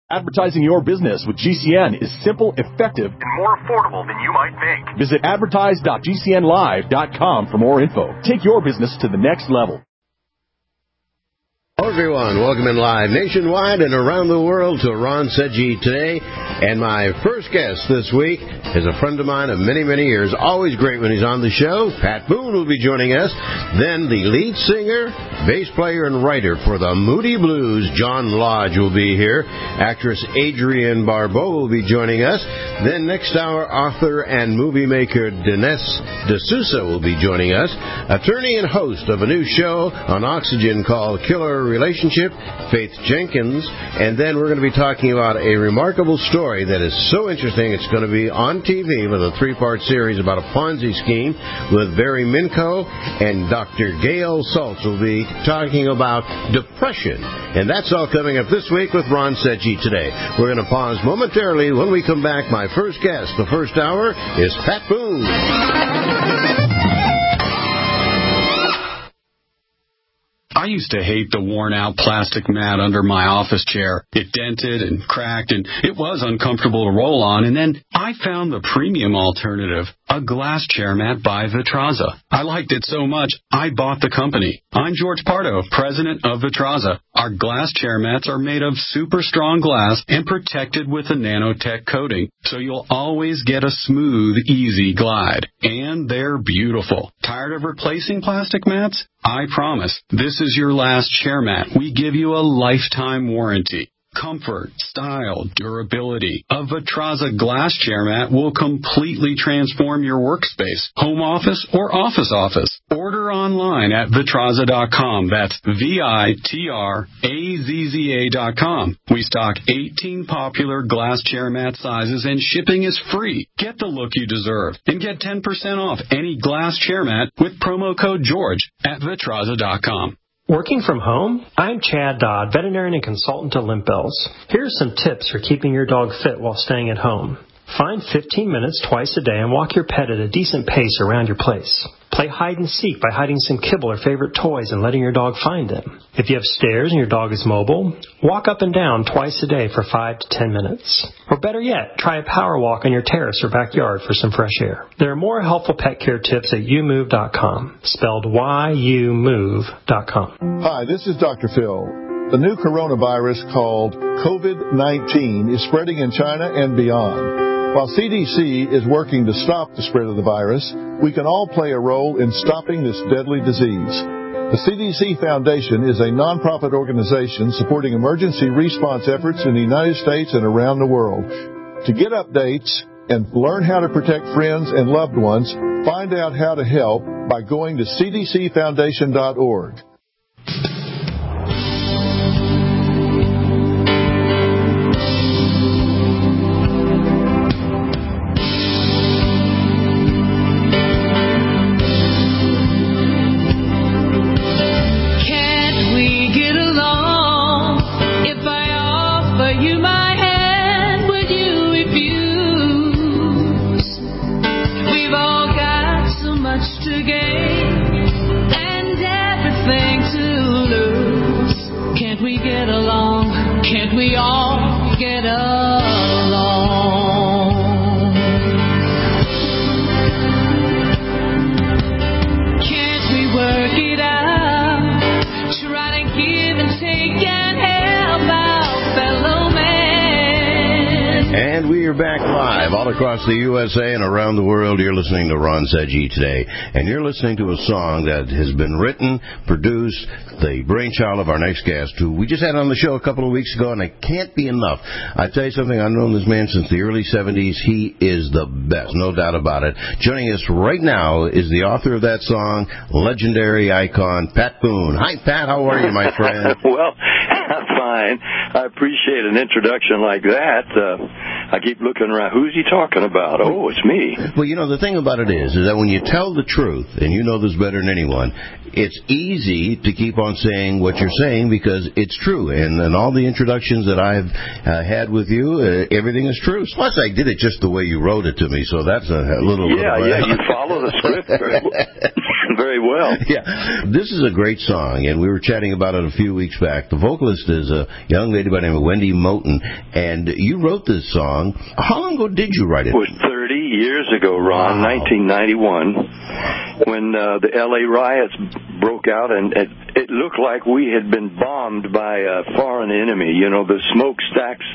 Advertising your business with GCN is simple, effective, and more affordable than you might think. Visit advertise.gcnlive.com for more info. Take your business to the next level. Hello, everyone. Welcome in live nationwide and around the world to Ron Seggi Today. And my first guest this week is a friend of mine of many, many years. Always great when he's on the show. Pat Boone will be joining us. Then the lead singer, bass player, and writer for the Moody Blues, John Lodge, will be here. Actress Adrienne Barbeau will be joining us. Then next hour, author and movie maker Dinesh D'Souza will be joining us. Attorney and host of a new show on Oxygen called Killer Relationship, Faith Jenkins. And then we're going to be talking about a remarkable story that is so interesting it's going to be on TV with a 3-part series about a Ponzi scheme with Barry Minko, and Dr. Gail Saltz will be talking about depression. And that's all coming up this week with Ron Seggi Today. We're going to pause momentarily. When we come back, my first guest, the first hour, is Pat Boone. I used to hate the worn-out plastic mat under my office chair. It dented and cracked, and it was uncomfortable to roll on. And then I found the premium alternative, a glass chair mat by Vitraza. I liked it so much, I bought the company. I'm George Pardo, president of Vitraza. Our glass chair mats are made of super strong glass and protected with a nanotech coating, so you'll always get a smooth, easy glide. And they're beautiful. Tired of replacing plastic mats? I promise, this is your last chair mat. We give you a lifetime warranty. Comfort, style, durability. A Vitraza glass chair mat will completely transform your workspace, home office, or office. Order online at Vitraza.com. That's VITRAZZA.com. We stock 18 popular glass chair mat sizes, and shipping is free. Get the look you deserve and get 10% off any glass chair mat with promo code George at Vitraza.com. Working from home? I'm Chad Dodd, veterinarian and consultant to Limp Bells. Here are some tips for keeping your dog fit while staying at home. Find 15 minutes twice a day and walk your pet at a decent pace around your place. Play hide and seek by hiding some kibble or favorite toys and letting your dog find them. If you have stairs and your dog is mobile, walk up and down twice a day for 5 to 10 minutes. Or better yet, try a power walk on your terrace or backyard for some fresh air. There are more helpful pet care tips at youmove.com, spelled YOUMOVE.com. Hi, this is Dr. Phil. The new coronavirus called COVID-19 is spreading in China and beyond. While CDC is working to stop the spread of the virus, we can all play a role in stopping this deadly disease. The CDC Foundation is a nonprofit organization supporting emergency response efforts in the United States and around the world. To get updates and learn how to protect friends and loved ones, find out how to help by going to cdcfoundation.org. Across the USA and around the world, you're listening to Ron Seggi Today, and you're listening to a song that has been written, produced, the brainchild of our next guest, who we just had on the show a couple of weeks ago, and it can't be enough. I tell you something, I've known this man since the early 70s. He is the best, no doubt about it. Joining us right now is the author of that song, legendary icon, Pat Boone. Hi, Pat. How are you, my friend? Well, I'm fine. I appreciate an introduction like that. I keep looking around. Who's he talking about? Oh, it's me. Well, you know, the thing about it is that when you tell the truth, and you know this better than anyone, it's easy to keep on saying what you're saying because it's true. And all the introductions that I've had with you, everything is true. Plus, I did it just the way you wrote it to me, so that's a little... Yeah, you follow the script very well. Yeah, this is a great song, and we were chatting about it a few weeks back. The vocalist is a young lady by the name of Wendy Moten, and you wrote this song. How long ago did you write it? It was 30 years ago, Ron, 1991, when the L.A. riots broke out, and it looked like we had been bombed by a foreign enemy. You know, the smokestacks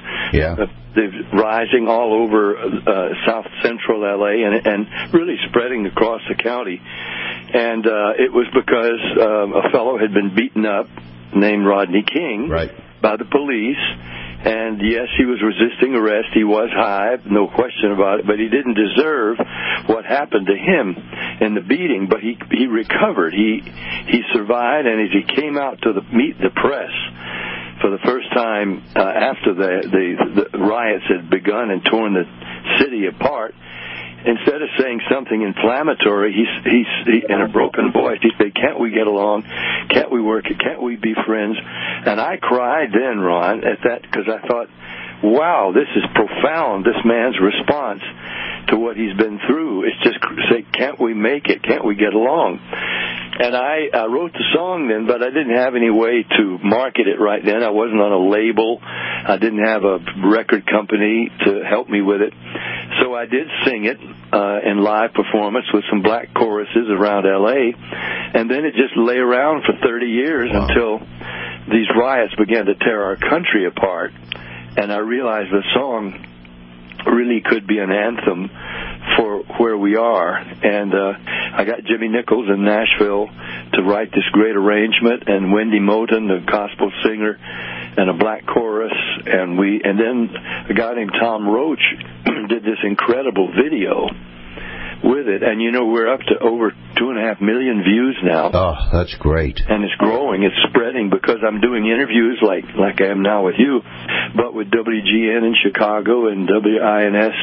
rising all over south central L.A. and really spreading across the county. And it was because a fellow had been beaten up named Rodney King by the police. And, yes, he was resisting arrest. He was high, no question about it, but he didn't deserve what happened to him in the beating. But he recovered. He survived, and as he came out to meet the press for the first time after the riots had begun and torn the city apart, instead of saying something inflammatory, he in a broken voice, he said, "Can't we get along? Can't we work? Can't we be friends?" And I cried then, Ron, at that, because I thought, wow, this is profound, this man's response to what he's been through. It's just say, can't we make it? Can't we get along? And I wrote the song then, but I didn't have any way to market it right then. I wasn't on a label. I didn't have a record company to help me with it. So I did sing it in live performance with some black choruses around L.A., and then it just lay around for 30 years until these riots began to tear our country apart. And I realized the song really could be an anthem for where we are. And I got Jimmy Nichols in Nashville to write this great arrangement, and Wendy Moten, the gospel singer, and a black chorus. And then a guy named Tom Roach did this incredible video with it. And, you know, we're up to over 2.5 million views now. Oh, that's great. And it's growing. It's spreading because I'm doing interviews like I am now with you, but with WGN in Chicago and WINS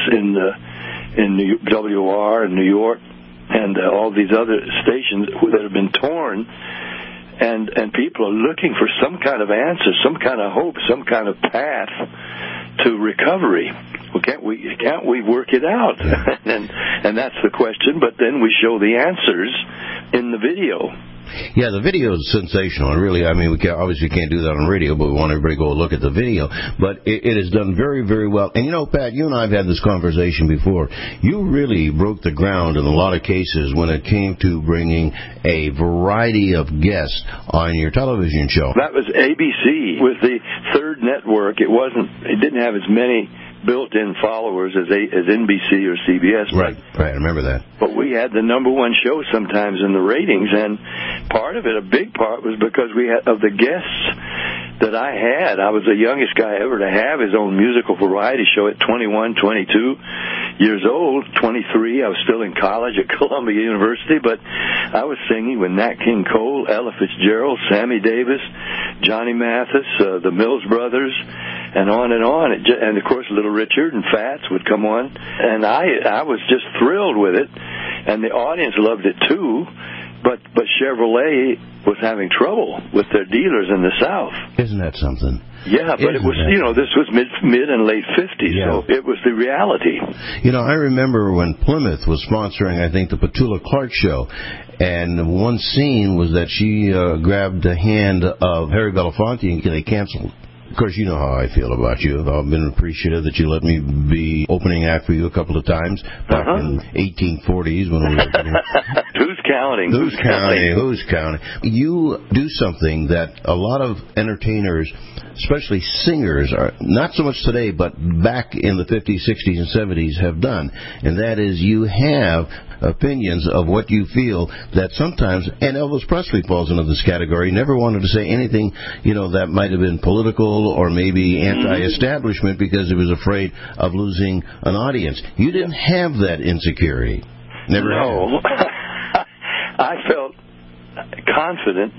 in WR in New York and all these other stations that have been torn. And people are looking for some kind of answer, some kind of hope, some kind of path to recovery. Well, can't we work it out? and that's the question. But then we show the answers in the video. Yeah, the video is sensational. Really, I mean, we obviously can't do that on radio, but we want everybody to go look at the video. But it is done very, very well. And, you know, Pat, you and I have had this conversation before. You really broke the ground in a lot of cases when it came to bringing a variety of guests on your television show. That was ABC. With the third network, it didn't have as many built-in followers as NBC or CBS. Right, I remember that. But we had the number one show sometimes in the ratings, and part of it, a big part, was because of the guests that I had. I was the youngest guy ever to have his own musical variety show at 21, 22 years old. 23, I was still in college at Columbia University, but I was singing with Nat King Cole, Ella Fitzgerald, Sammy Davis, Johnny Mathis, the Mills Brothers, and on and on. And, of course, Little Richard and Fats would come on. And I was just thrilled with it. And the audience loved it, too. But Chevrolet was having trouble with their dealers in the South. Isn't that something? Yeah, but it was, this was mid and late 50s, so it was the reality. You know, I remember when Plymouth was sponsoring, I think, the Petula Clark show, and one scene was that she grabbed the hand of Harry Belafonte and they canceled. Of course, you know how I feel about you. I've been appreciative that you let me be opening act for you a couple of times back in 1840s when we were getting... Who's counting? Who's counting? You do something that a lot of entertainers, especially singers, are not so much today, but back in the 50s, 60s, and 70s have done, and that is you have opinions of what you feel that sometimes, and Elvis Presley falls into this category, never wanted to say anything, that might have been political or maybe anti-establishment because he was afraid of losing an audience. You didn't have that insecurity. Never No. I felt confident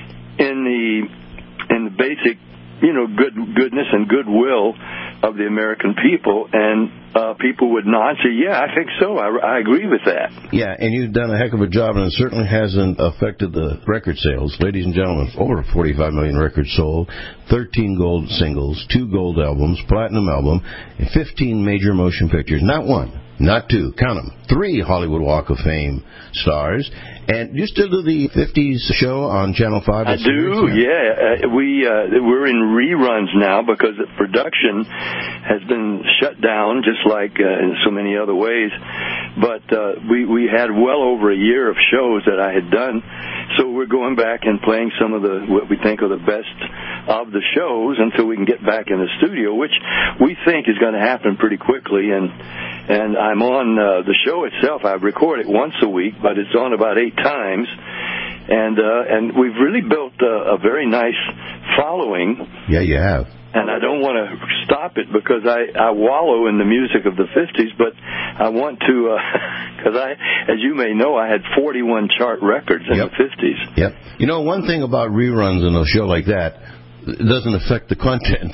in the basic, goodness and goodwill of the American people, and people would nod and say, yeah, I think so. I agree with that. Yeah, and you've done a heck of a job, and it certainly hasn't affected the record sales. Ladies and gentlemen, over 45 million records sold, 13 gold singles, 2 gold albums, platinum album, and 15 major motion pictures. Not one, not 2, count them, 3 Hollywood Walk of Fame stars. And you still do the 50s show on Channel 5? I do, yeah. We're in reruns now because the production has been shut down, just like in so many other ways. But we had well over a year of shows that I had done, so we're going back and playing some of what we think are the best of the shows until we can get back in the studio, which we think is going to happen pretty quickly. And I'm on the show itself. I record it once a week, but it's on about 8 times. And we've really built a very nice following. Yeah, you have. And I don't want to stop it because I wallow in the music of the 50s, but I want to, because as you may know, I had 41 chart records in the 50s. Yep. You know, one thing about reruns in a show like that, it doesn't affect the content.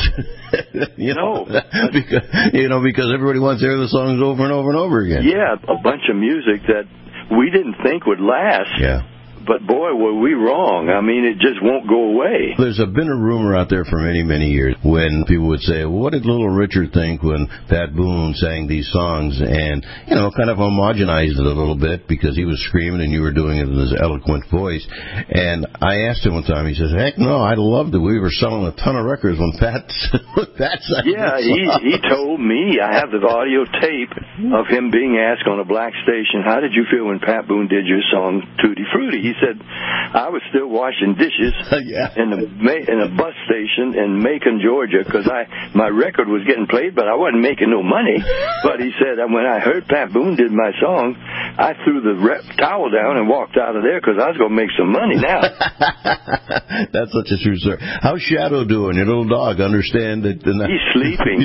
Because everybody wants to hear the songs over and over and over again. Yeah, a bunch of music that we didn't think would last. Yeah. But, boy, were we wrong. I mean, it just won't go away. There's been a rumor out there for many, many years when people would say, well, what did Little Richard think when Pat Boone sang these songs? And, kind of homogenized it a little bit because he was screaming and you were doing it in his eloquent voice. And I asked him one time, he says, heck no, I loved it. We were selling a ton of records when Pat sang. Yeah, he told me, I have the audio tape of him being asked on a black station, how did you feel when Pat Boone did your song Tutti Frutti? He said, I was still washing dishes in a bus station in Macon, Georgia, because my record was getting played, but I wasn't making no money. But he said, when I heard Pat Boone did my song, I threw the towel down and walked out of there because I was going to make some money now. That's such a true story. How's Shadow doing, your little dog? Understand that? He's sleeping.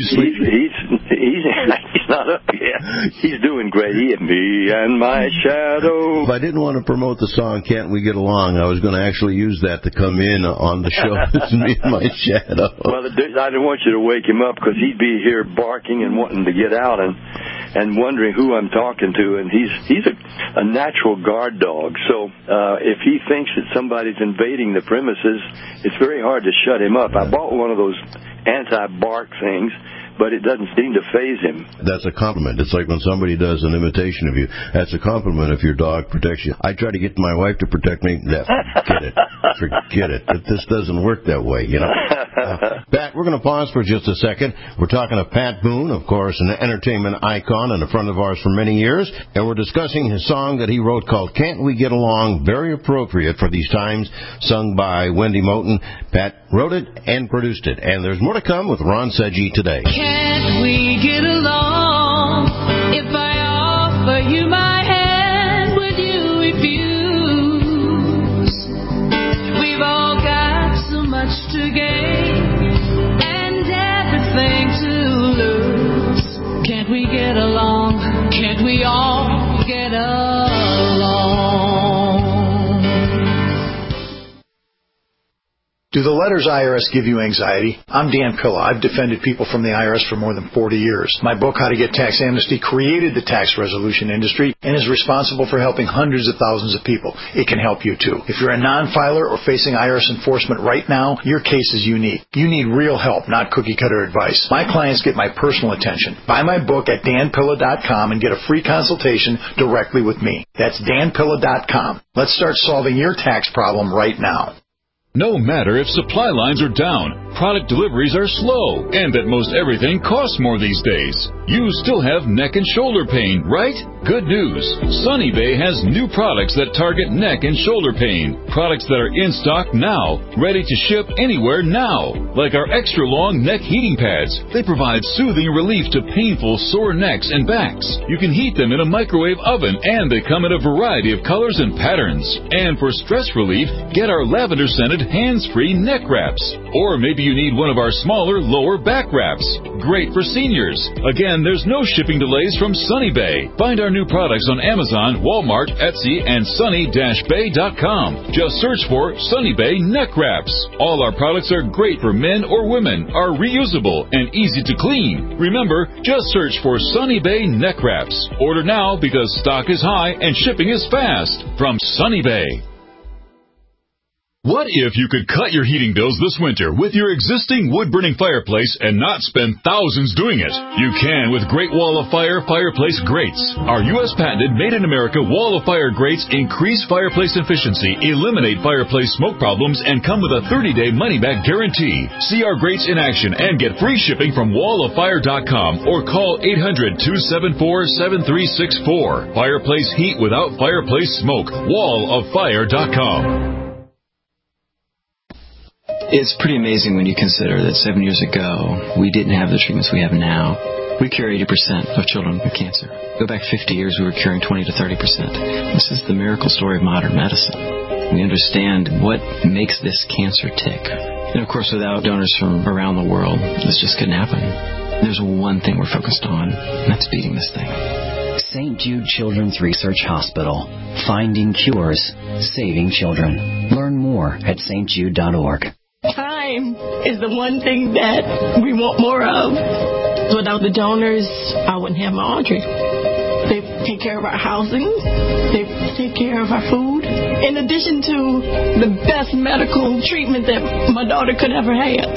He's not up yet. He's doing great. Me and my shadow. If I didn't want to promote the song Can't We Get Along, I was going to actually use that to come in on the show. It's Me and My Shadow. Well, I didn't want you to wake him up because he'd be here barking and wanting to get out and wondering who I'm talking to. And he's a natural guard dog. So if he thinks that somebody's invading the premises, it's very hard to shut him up. I bought one of those anti-bark things, but it doesn't seem to faze him. That's a compliment. It's like when somebody does an imitation of you. That's a compliment if your dog protects you. I try to get my wife to protect me. Forget it. This doesn't work that way, Pat, we're going to pause for just a second. We're talking to Pat Boone, of course, an entertainment icon and a friend of ours for many years, and we're discussing his song that he wrote called Can't We Get Along, very appropriate for these times, sung by Wendy Moten. Pat wrote it and produced it, and there's more to come with Ron Seggi today. Can't we get along if I offer you my hand? Would you refuse? We've all got so much to gain and everything to lose. Can't we get along? Can't we all get along? Do the letters IRS give you anxiety? I'm Dan Pilla. I've defended people from the IRS for more than 40 years. My book, How to Get Tax Amnesty, created the tax resolution industry and is responsible for helping hundreds of thousands of people. It can help you too. If you're a non-filer or facing IRS enforcement right now, your case is unique. You need real help, not cookie-cutter advice. My clients get my personal attention. Buy my book at danpilla.com and get a free consultation directly with me. That's danpilla.com. Let's start solving your tax problem right now. No matter if supply lines are down, product deliveries are slow, and that most everything costs more these days, you still have neck and shoulder pain, right? Good news. Sunny Bay has new products that target neck and shoulder pain. Products that are in stock now, ready to ship anywhere now. Like our extra long neck heating pads. They provide soothing relief to painful, sore necks and backs. You can heat them in a microwave oven, and they come in a variety of colors and patterns. And for stress relief, get our lavender-scented hands-free neck wraps. Or maybe you need one of our smaller lower back wraps. Great for seniors. Again, there's no shipping delays from Sunny Bay. Find our new products on Amazon, Walmart, Etsy, and sunny-bay.com. Just search for Sunny Bay neck wraps. All our products are great for men or women, are reusable, and easy to clean. Remember, just search for Sunny Bay neck wraps. Order now because stock is high and shipping is fast. From Sunny Bay. What if you could cut your heating bills this winter with your existing wood-burning fireplace and not spend thousands doing it? You can with Great Wall of Fire fireplace grates. Our U.S. patented made-in-America Wall of Fire grates increase fireplace efficiency, eliminate fireplace smoke problems, and come with a 30-day money-back guarantee. See our grates in action and get free shipping from walloffire.com or call 800-274-7364. Fireplace heat without fireplace smoke. walloffire.com. It's pretty amazing when you consider that 7 years ago, we didn't have the treatments we have now. We cure 80% of children with cancer. Go back 50 years, we were curing 20 to 30%. This is the miracle story of modern medicine. We understand what makes this cancer tick. And, of course, without donors from around the world, this just couldn't happen. There's one thing we're focused on, and that's beating this thing. St. Jude Children's Research Hospital. Finding cures, saving children. Learn more at stjude.org. Time is the one thing that we want more of. Without the donors, I wouldn't have my Audrey. They take care of our housing. They take care of our food. In addition to the best medical treatment that my daughter could ever have.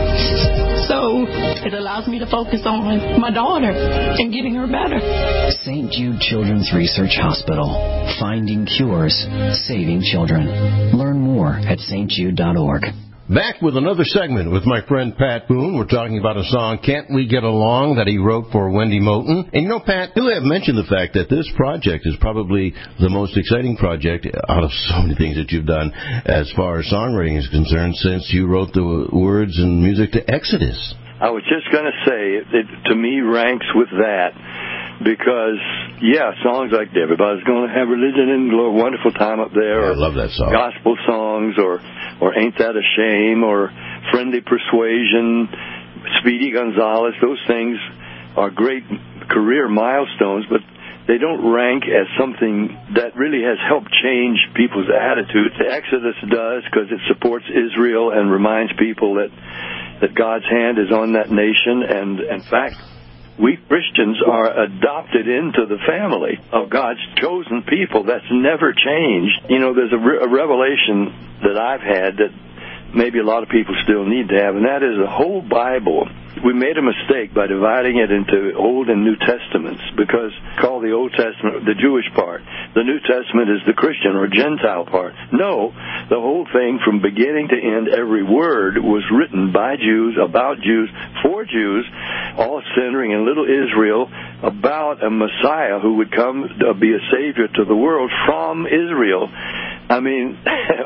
So it allows me to focus on my daughter and getting her better. St. Jude Children's Research Hospital. Finding cures, saving children. Learn more at stjude.org. Back with another segment with my friend Pat Boone. We're talking about a song, Can't We Get Along, that he wrote for Wendy Moten. And you know, Pat, you have mentioned the fact that this project is probably the most exciting project out of so many things that you've done as far as songwriting is concerned since you wrote the words and music to Exodus. I was just going to say, it to me ranks with that. Because, yeah, songs like Everybody's Gonna Have Religion and a Wonderful Time Up There. Yeah, I love that song. Gospel songs, or Ain't That a Shame, or Friendly Persuasion, Speedy Gonzales. Those things are great career milestones, but they don't rank as something that really has helped change people's attitudes. The Exodus does, because it supports Israel and reminds people that God's hand is on that nation, and in fact, we Christians are adopted into the family of God's chosen people. That's never changed. You know, there's a revelation that I've had that maybe a lot of people still need to have, and that is the whole Bible. We made a mistake by dividing it into Old and New Testaments, because call the Old Testament the Jewish part. The New Testament is the Christian or Gentile part. No, the whole thing from beginning to end, every word was written by Jews, about Jews, for Jews, all centering in little Israel, about a Messiah who would come to be a Savior to the world from Israel. I mean,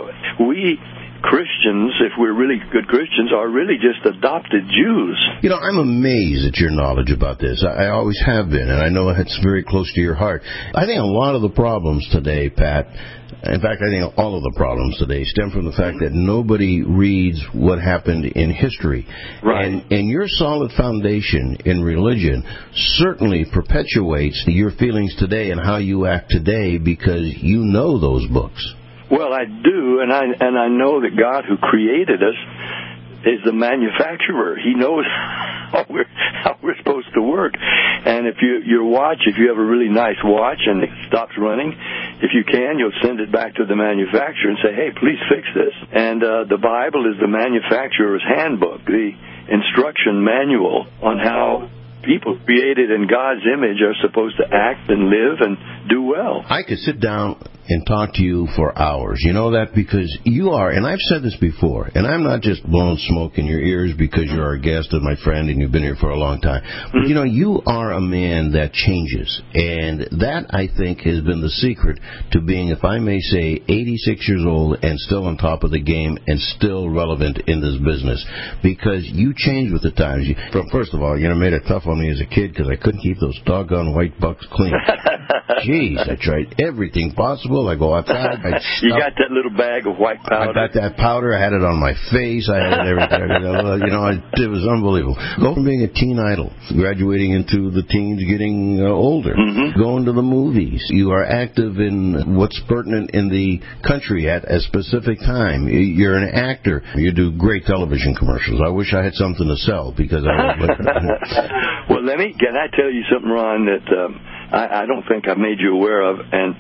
we Christians, if we're really good Christians, are really just adopted Jews. You know, I'm amazed at your knowledge about this. I always have been, and I know it's very close to your heart. I think a lot of the problems today, Pat, in fact, I think all of the problems today stem from the fact that nobody reads what happened in history. Right. And your solid foundation in religion certainly perpetuates your feelings today and how you act today, because you know those books. Well, I do, and I know that God, who created us, is the manufacturer. He knows how we're supposed to work. And if your watch, if you have a really nice watch and it stops running, if you can, you'll send it back to the manufacturer and say, hey, please fix this. And the Bible is the manufacturer's handbook, the instruction manual on how people created in God's image are supposed to act and live and do well. I could sit down and talk to you for hours. You know that, because you are, and I've said this before, and I'm not just blowing smoke in your ears because you're our guest and my friend and you've been here for a long time. But, you know, you are a man that changes. And that, I think, has been the secret to being, if I may say, 86 years old and still on top of the game and still relevant in this business. Because you change with the times. First of all, you know, made it tough on me as a kid because I couldn't keep those doggone white bucks clean. Jeez, I tried everything possible. I go outside. You got that little bag of white powder? I got that powder. I had it on my face. I had it everywhere. You know, it was unbelievable. Go from being a teen idol, graduating into the teens, getting older, going to the movies. You are active in what's pertinent in the country at a specific time. You're an actor. You do great television commercials. I wish I had something to sell because I would. Well, can I tell you something, Ron, that I don't think I made you aware of, and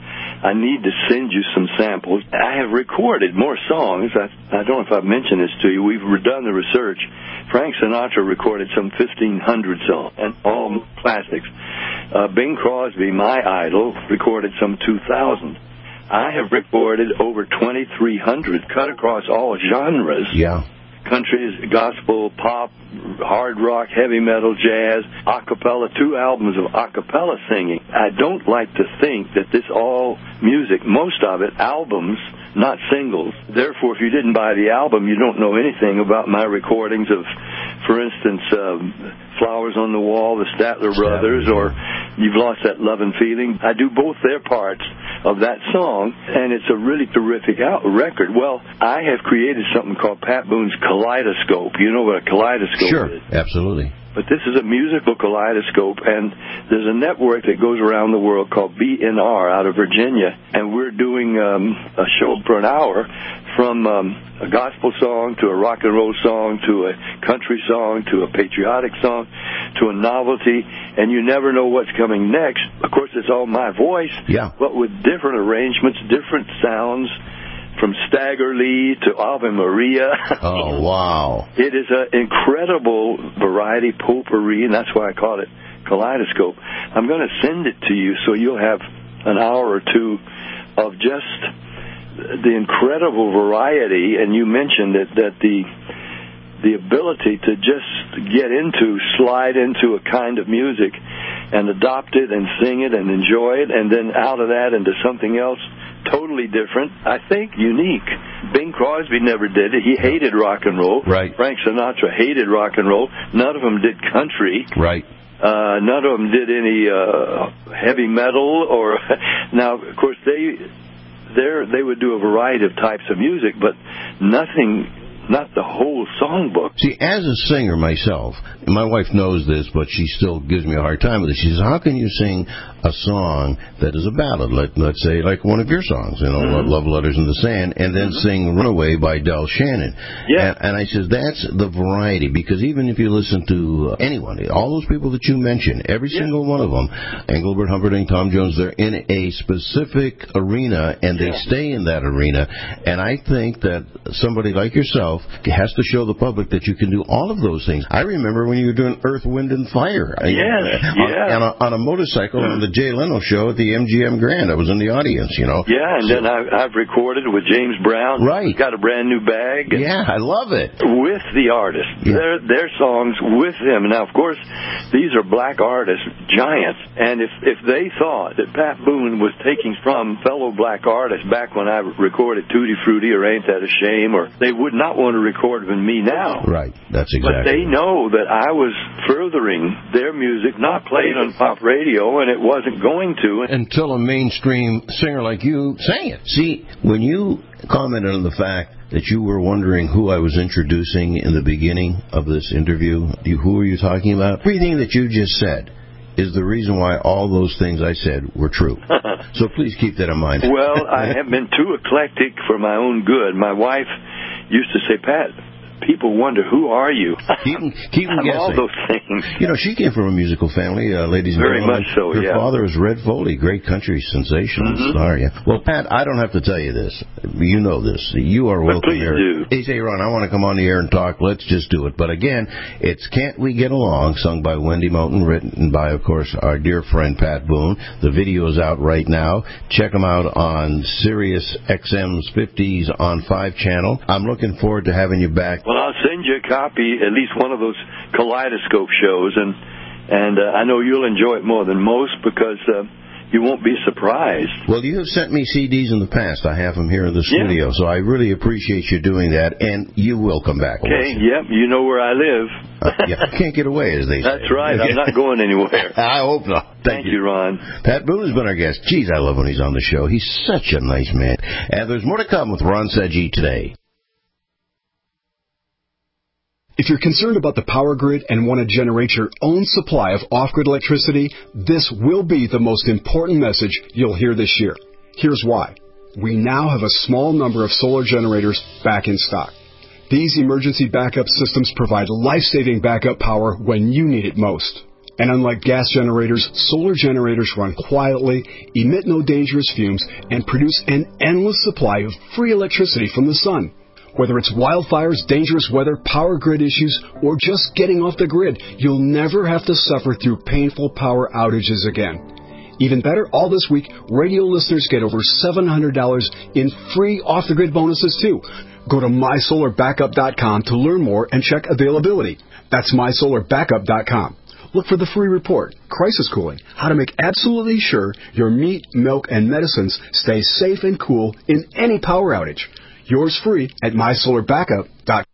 I need to send you some samples. I have recorded more songs. I don't know if I've mentioned this to you. We've done the research. Frank Sinatra recorded some 1,500 songs, and all classics. Bing Crosby, my idol, recorded some 2,000. I have recorded over 2,300, cut across all genres. Yeah. Country, gospel, pop, hard rock, heavy metal, jazz, a cappella, 2 albums of a cappella singing. I don't like to think that this all music, most of it, albums, not singles. Therefore, if you didn't buy the album, you don't know anything about my recordings of, for instance, Flowers on the Wall, the Statler Brothers, or You've Lost That Lovin' Feeling. I do both their parts of that song, and it's a really terrific record. Well, I have created something called Pat Boone's Kaleidoscope. You know what a kaleidoscope is? Sure, absolutely. But this is a musical kaleidoscope, and there's a network that goes around the world called BNR out of Virginia, and we're doing a show for an hour from a gospel song to a rock and roll song to a country song to a patriotic song to a novelty, and you never know what's coming next. Of course, it's all my voice, but with different arrangements, different sounds, from Stagger Lee to Ave Maria. Oh, wow. It is an incredible variety potpourri, and that's why I call it Kaleidoscope. I'm going to send it to you so you'll have an hour or two of just the incredible variety, and you mentioned it, that the ability to just slide into a kind of music and adopt it and sing it and enjoy it, and then out of that into something else totally different, I think unique. Bing Crosby never did it. He hated rock and roll. Right. Frank Sinatra hated rock and roll. None of them did country. Right. None of them did any heavy metal or now, of course, they would do a variety of types of music, but nothing. Not the whole songbook. See, as a singer myself, my wife knows this, but she still gives me a hard time with it. She says, how can you sing a song that is a ballad, let's say, like one of your songs, Love Letters in the Sand, and then sing Runaway by Del Shannon? Yeah. And I says, that's the variety, because even if you listen to anyone, all those people that you mentioned, every single one of them, Engelbert Humperdinck, Tom Jones, they're in a specific arena, and they stay in that arena. And I think that somebody like yourself has to show the public that you can do all of those things. I remember when you were doing Earth, Wind, and Fire. On a motorcycle on the Jay Leno show at the MGM Grand. I was in the audience, Yeah, and then I've recorded with James Brown. Right. Got a brand new bag. Yeah, I love it. With the artist. Yeah. Their songs with him. Now, of course, these are black artists, giants. And if they thought that Pat Boone was taking from fellow black artists back when I recorded Tutti Frutti or Ain't That a Shame, or they would not want to record with me now. Right, that's exactly. But they know that I was furthering their music, not played on pop radio, and it wasn't going to. Until a mainstream singer like you sang it. See, when you commented on the fact that you were wondering who I was introducing in the beginning of this interview, who are you talking about? Everything that you just said is the reason why all those things I said were true. So please keep that in mind. Well, I have been too eclectic for my own good. My wife used to say, Pat, people wonder, who are you? Keep them guessing. All those things. She came from a musical family, ladies and gentlemen. Very much so, Her father was Red Foley, great country sensation star. Yeah. Well, Pat, I don't have to tell you this. You know this. You are welcome here. Please do. Hey, say, Ron, I want to come on the air and talk. Let's just do it. But again, it's Can't We Get Along, sung by Wendy Moulton, written by, of course, our dear friend Pat Boone. The video is out right now. Check them out on Sirius XM's 50s on 5 channel. I'm looking forward to having you back. Well, I'll send you a copy, at least one of those Kaleidoscope shows, and I know you'll enjoy it more than most because you won't be surprised. Well, you have sent me CDs in the past. I have them here in the studio, so I really appreciate you doing that, and you will come back. Okay, yep, you know where I live. You can't get away, as they say. That's right, I'm not going anywhere. I hope not. Thank you, Ron. Pat Boone has been our guest. Geez, I love when he's on the show. He's such a nice man. And there's more to come with Ron Seggi today. If you're concerned about the power grid and want to generate your own supply of off-grid electricity, this will be the most important message you'll hear this year. Here's why. We now have a small number of solar generators back in stock. These emergency backup systems provide life-saving backup power when you need it most. And unlike gas generators, solar generators run quietly, emit no dangerous fumes, and produce an endless supply of free electricity from the sun. Whether it's wildfires, dangerous weather, power grid issues, or just getting off the grid, you'll never have to suffer through painful power outages again. Even better, all this week, radio listeners get over $700 in free off-the-grid bonuses, too. Go to MySolarBackup.com to learn more and check availability. That's MySolarBackup.com. Look for the free report, Crisis Cooling, how to make absolutely sure your meat, milk, and medicines stay safe and cool in any power outage. Yours free at MySolarBackup.com.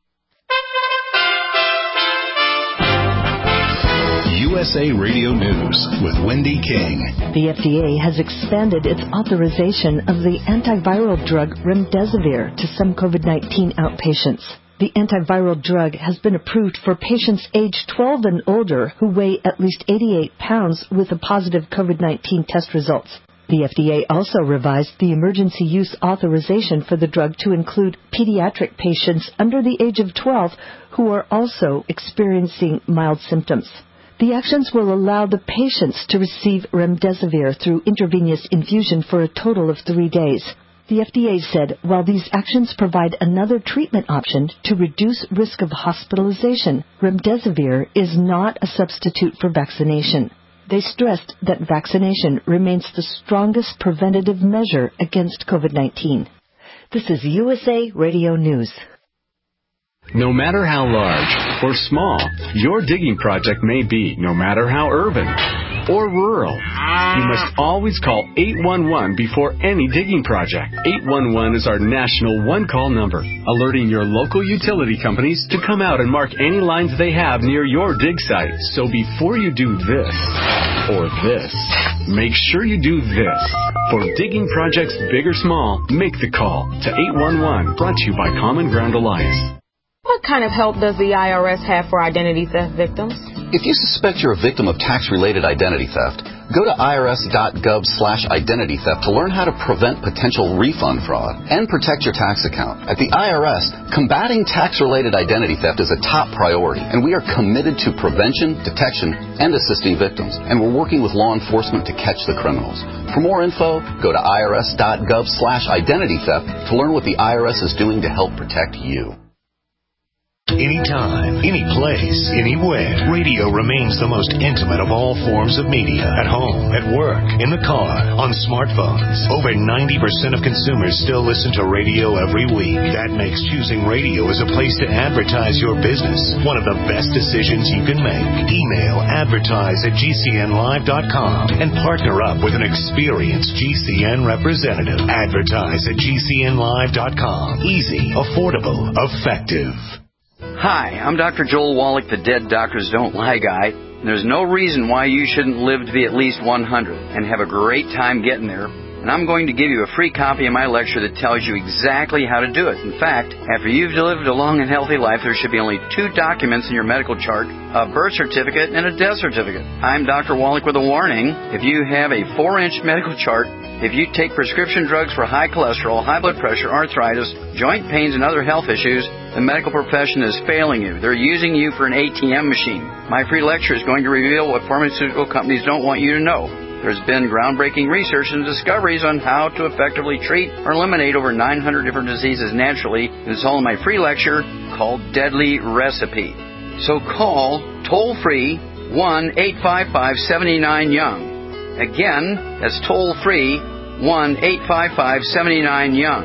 USA Radio News with Wendy King. The FDA has expanded its authorization of the antiviral drug remdesivir to some COVID-19 outpatients. The antiviral drug has been approved for patients aged 12 and older who weigh at least 88 pounds with a positive COVID-19 test results. The FDA also revised the emergency use authorization for the drug to include pediatric patients under the age of 12 who are also experiencing mild symptoms. The actions will allow the patients to receive remdesivir through intravenous infusion for a total of 3 days. The FDA said while these actions provide another treatment option to reduce risk of hospitalization, remdesivir is not a substitute for vaccination. They stressed that vaccination remains the strongest preventative measure against COVID-19. This is USA Radio News. No matter how large or small your digging project may be, no matter how urban or rural, you must always call 811 before any digging project. 811 is our national one-call number, alerting your local utility companies to come out and mark any lines they have near your dig site. So before you do this or this, make sure you do this. For digging projects big or small, make the call to 811, brought to you by Common Ground Alliance. What kind of help does the IRS have for identity theft victims? If you suspect you're a victim of tax-related identity theft, go to irs.gov/identity theft to learn how to prevent potential refund fraud and protect your tax account. At the IRS, combating tax-related identity theft is a top priority, and we are committed to prevention, detection, and assisting victims. And we're working with law enforcement to catch the criminals. For more info, go to irs.gov/identity theft to learn what the IRS is doing to help protect you. Anytime, any place, anywhere, radio remains the most intimate of all forms of media. At home, at work, in the car, on smartphones. Over 90% of consumers still listen to radio every week. That makes choosing radio as a place to advertise your business one of the best decisions you can make. Email advertise@gcnlive.com and partner up with an experienced GCN representative. Advertise@gcnlive.com. Easy, affordable, effective. Hi, I'm Dr. Joel Wallach, the Dead Doctors Don't Lie guy. There's no reason why you shouldn't live to be at least 100 and have a great time getting there. And I'm going to give you a free copy of my lecture that tells you exactly how to do it. In fact, after you've lived a long and healthy life, there should be only 2 documents in your medical chart, a birth certificate and a death certificate. I'm Dr. Wallach with a warning. If you have a 4-inch medical chart, if you take prescription drugs for high cholesterol, high blood pressure, arthritis, joint pains, and other health issues, the medical profession is failing you. They're using you for an ATM machine. My free lecture is going to reveal what pharmaceutical companies don't want you to know. There's been groundbreaking research and discoveries on how to effectively treat or eliminate over 900 different diseases naturally. It's all in my free lecture called Deadly Recipe. So call toll-free 1-855-79-YOUNG. Again, that's toll-free 1-855-79-YOUNG.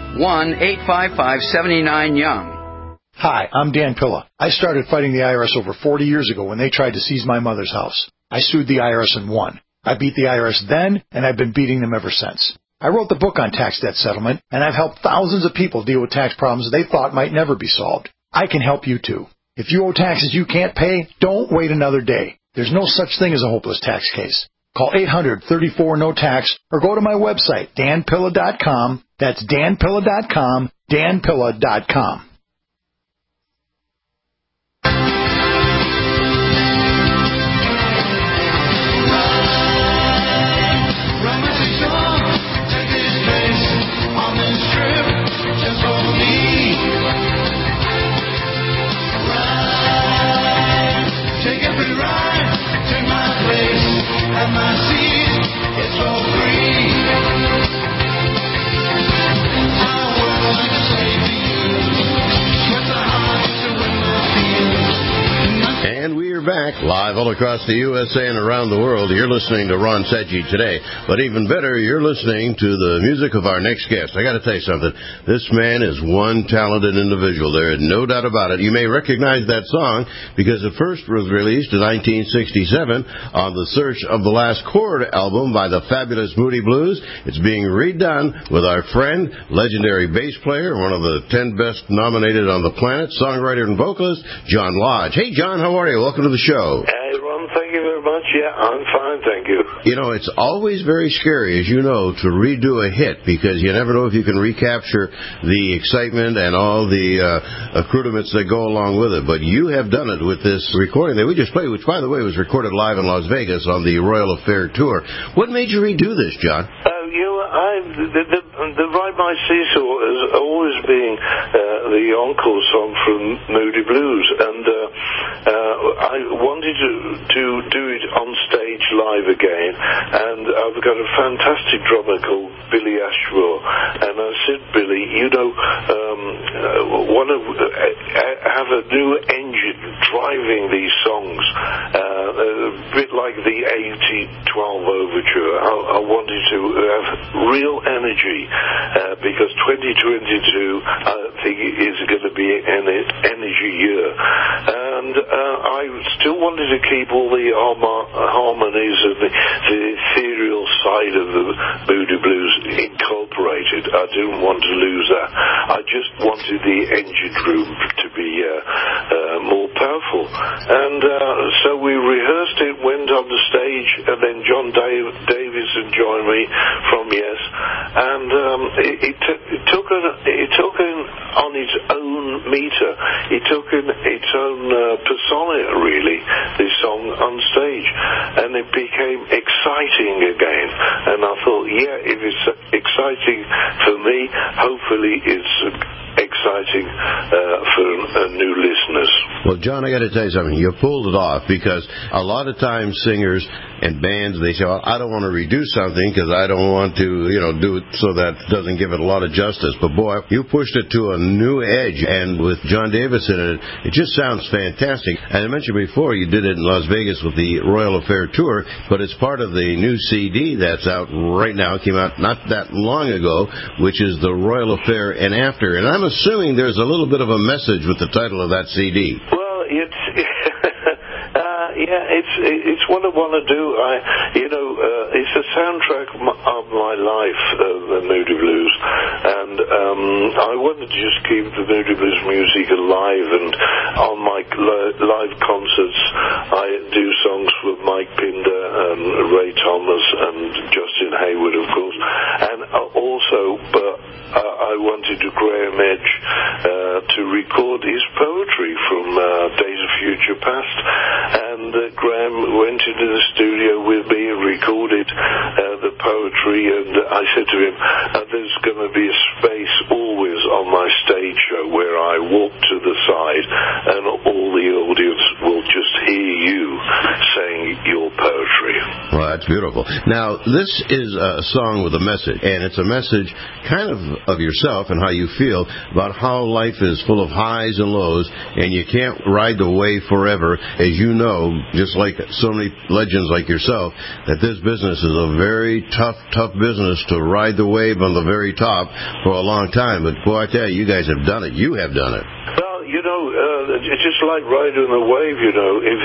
1-855-79-YOUNG. Hi, I'm Dan Pilla. I started fighting the IRS over 40 years ago when they tried to seize my mother's house. I sued the IRS and won. I beat the IRS then, and I've been beating them ever since. I wrote the book on tax debt settlement, and I've helped thousands of people deal with tax problems they thought might never be solved. I can help you too. If you owe taxes you can't pay, don't wait another day. There's no such thing as a hopeless tax case. Call 800-34-NO-TAX or go to my website, danpilla.com. That's danpilla.com, danpilla.com. Take every ride, take my all across the USA and around the world. You're listening to Ron Sedgy today. But even better, you're listening to the music of our next guest. I got to tell you something. This man is one talented individual. There is no doubt about it. You may recognize that song because it first was released in 1967 on the Search of the Last Chord album by the fabulous Moody Blues. It's being redone with our friend, legendary bass player, one of the 10 best nominated on the planet, songwriter and vocalist, John Lodge. Hey, John, how are you? Welcome to the show. Hey, Ron, thank you very much. Yeah, I'm fine, thank you. You know, it's always very scary, as you know, to redo a hit because you never know if you can recapture the excitement and all the accoutrements that go along with it. But you have done it with this recording that we just played, which, by the way, was recorded live in Las Vegas on the Royal Affair Tour. What made you redo this, John? The Ride My Seesaw has always been the encore song from Moody Blues, and I wanted to do it on stage live again, and I've got a fantastic drummer called Billy Ashmore, and I said, Billy, you know, want to have a new engine driving these songs, a bit like the 80-12 Overture. I wanted to have real energy, because 2022, I think, is going to be an energy year. And I still wanted to keep all the harmonies and the ethereal side of the Moody Blues incorporated. I didn't want to lose that. I just wanted the engine room to be more powerful. And so we rehearsed it, went on the stage, and then John Davison joined me from Yes. And it took on its own meter. It took in its own persona, really, this song on stage. And it became exciting again. And I thought, yeah, if it's exciting for me, hopefully it's exciting for new listeners. Well, John, I got to tell you something. You pulled it off because a lot of times singers and bands, they say, well, I don't want to redo something because I don't want to, do it so that doesn't give it a lot of justice. But, boy, you pushed it to a new edge. And with John Davison in it, it just sounds fantastic. And I mentioned before, you did it in Las Vegas with the Royal Affair Tour, but it's part of the new CD that's out right now. It came out not that long ago, which is the Royal Affair and After. And I'm assuming there's a little bit of a message with the title of that CD. Well, it's what I want to do. It's a soundtrack of my life, the Moody Blues, and I want to just keep the Moody Blues music alive. And on my live concerts, I do songs with Mike Pinder and Ray Thomas and Justin Hayward, of course, and also, I wanted Graham Edge to record his poetry from Days of Future Past, and Graham went into the studio with me and recorded the poetry, and I said to him, there's going to be a space always on my stage show where I walk to the side and all the audience will just hear you saying your poetry. Well, that's beautiful. Now, this is a song with a message, and it's a message kind of yourself and how you feel about how life is full of highs and lows, and you can't ride the wave forever. As you know, just like so many legends like yourself, that this business is a very tough business to ride the wave on the very top for a long time. But, boy, I tell you, you guys have done it. You have done it. Well, it's just like riding a wave, If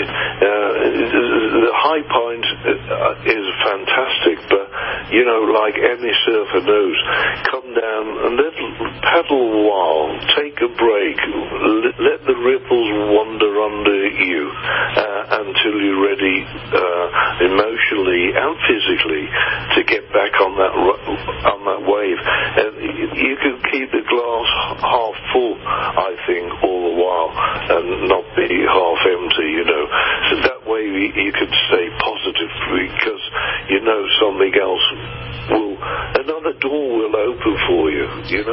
the high point is fantastic, but, like any surfer knows, come down and paddle a while, take a break, let the ripples wander under you until you're ready emotionally and physically to get back on that wave. And you can keep the glass half full, I think, all the while, and not be half empty, So that way you can stay positive because something else another door will open for you,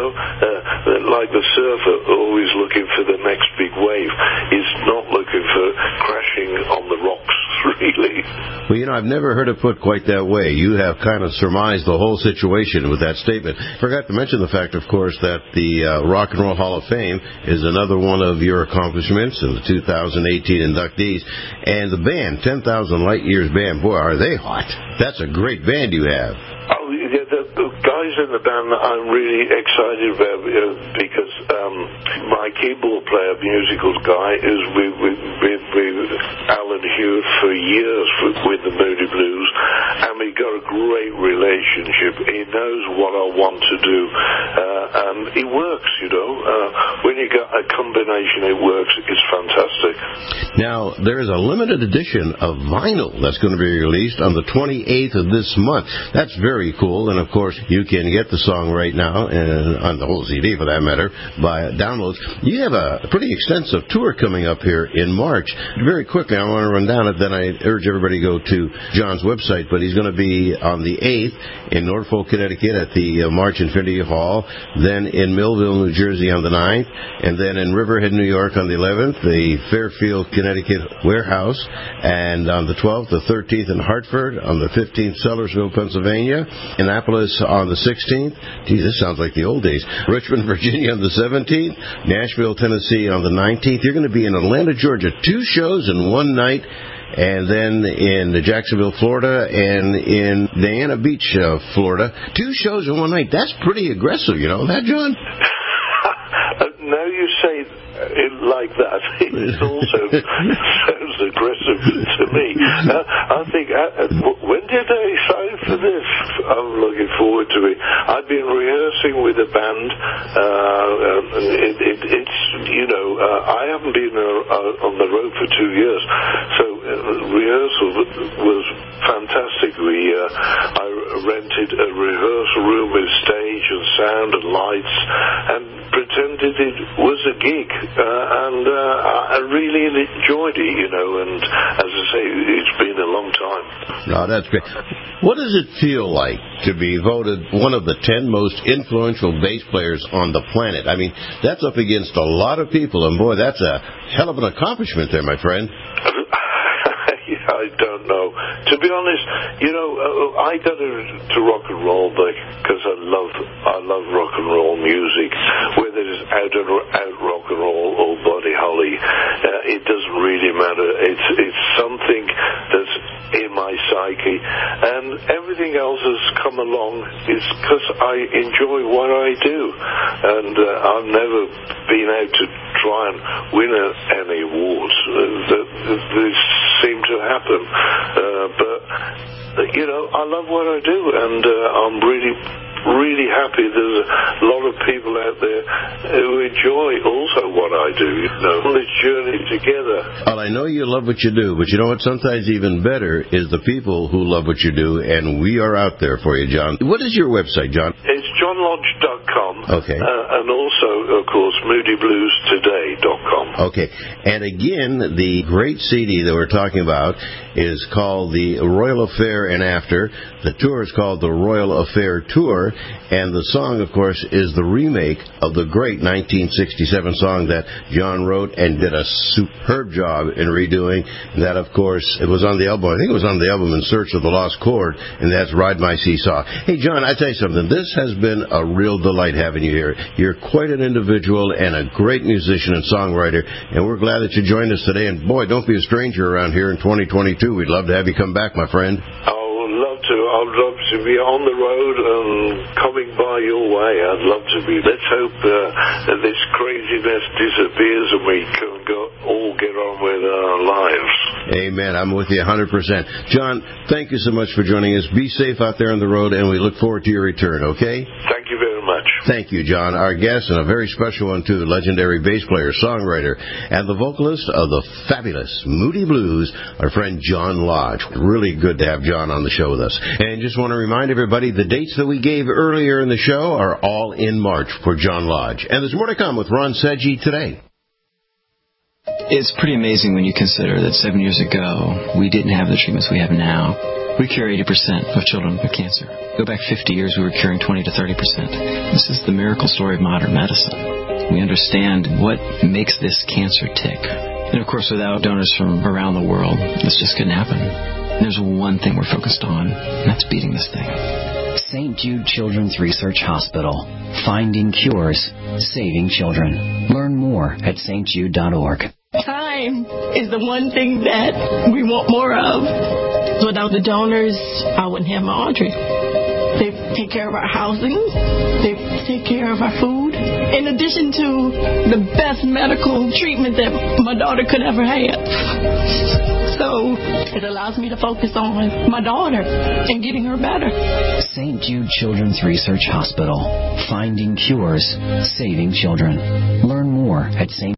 like the surfer always looking for the next big wave. He's not looking for crashing on the rocks really. Well, I've never heard it put quite that way. You have kind of surmised the whole situation with that statement. Forgot to mention the fact, of course, that the Rock and Roll Hall of Fame is another one of your accomplishments in the 2018 inductees. And the band, 10,000 Light Years Band, boy, are they hot. That's a great band you have. Oh, yeah, the guys in the band I'm really excited about because my keyboard player, musical guy, is with Alan Hewitt for years with the Moody Blues, and we got a great relationship. He knows what I want to do, and it works, when you got a combination, it works. It's fantastic. Now, there is a limited edition of vinyl that's going to be released on the 28th of this month. That's very cool, and of course, you can get the song right now, and on the whole CD for that matter, by downloads. You have a pretty extensive tour coming up here in March. Very quickly, I want to run down it, then I urge everybody to go to John's website, but he's going to be on the 8th in Norfolk, Connecticut at the March Infinity Hall, then in Millville, New Jersey on the 9th, and then in Riverhead, New York on the 11th, the Fairfield, Connecticut Warehouse, and on the 12th, the 13th in Hartford, on the 15th, Sellersville, Pennsylvania, Annapolis on the 16th, gee, this sounds like the old days, Richmond, Virginia on the 17th, Nashville, Tennessee on the 19th. You're going to be in Atlanta, Georgia, 2 shows in one night, and then in Jacksonville, Florida, and in Diana Beach, Florida. 2 shows in one night. That's pretty aggressive, you know that, John? Now you say it like that, it also sounds aggressive to me. I think, when did they sign for this? I'm looking forward to it. I've been rehearsing with a band. I haven't been on the road for 2 years, so rehearsal was fantastic. I rented a rehearsal room with stage and sound and lights and pretended it was a gig. I really enjoyed it, and as I say, it's been a long time. No, that's great. What does it feel like to be voted one of the 10 most influential bass players on the planet? I mean, that's up against a lot of people, and boy, that's a hell of an accomplishment there, my friend. I don't know. To be honest, I got into rock and roll because I love rock and roll music, whether it's out rock and roll or Buddy Holly. It doesn't really matter. It's something that's in my psyche, and everything else has come along is because I enjoy what I do, and I've never been out to try and win any awards. These seem to happen, but I love what I do, and I'm really happy there's a lot of people out there who enjoy also what I do, on this journey together. Well, I know you love what you do, but you know what? Sometimes even better is the people who love what you do, and we are out there for you, John. What is your website, John? It's johnlodge.com. Okay. And also, of course, moodybluestoday.com. Okay. And again, the great CD that we're talking about is called the Royal Affair and After. The tour is called the Royal Affair Tour, and the song, of course, is the remake of the great 1967 song that John wrote and did a superb job in redoing. And that, of course, it was on the album. I think it was on the album In Search of the Lost Chord, and that's Ride My Seesaw. Hey, John, I tell you something. This has been a real delight having you here. You're quite an individual and a great musician and songwriter, and we're glad that you joined us today. And, boy, don't be a stranger around here in 2022. We'd love to have you come back, my friend. I'd love to be on the road and coming by your way. I'd love to be. Let's hope that this craziness disappears and we can all get on with our lives. Amen. I'm with you 100%. John, thank you so much for joining us. Be safe out there on the road, and we look forward to your return, okay? Thank you very much. Thank you, John. Our guest, and a very special one, too, legendary bass player, songwriter, and the vocalist of the fabulous Moody Blues, our friend John Lodge. Really good to have John on the show with us. And just want to remind everybody, the dates that we gave earlier in the show are all in March for John Lodge. And there's more to come with Ron Sedgwick today. It's pretty amazing when you consider that 7 years ago, we didn't have the treatments we have now. We cure 80% of children with cancer. Go back 50 years, we were curing 20 to 30%. This is the miracle story of modern medicine. We understand what makes this cancer tick. And of course, without donors from around the world, this just couldn't happen. There's one thing we're focused on, and that's beating this thing. St. Jude Children's Research Hospital. Finding cures, saving children. Learn more at stjude.org. Time is the one thing that we want more of. Without the donors, I wouldn't have my Audrey. They take care of our housing. They take care of our food. In addition to the best medical treatment that my daughter could ever have. So it allows me to focus on my daughter and getting her better. St. Jude Children's Research Hospital. Finding cures, saving children. Learn more at St.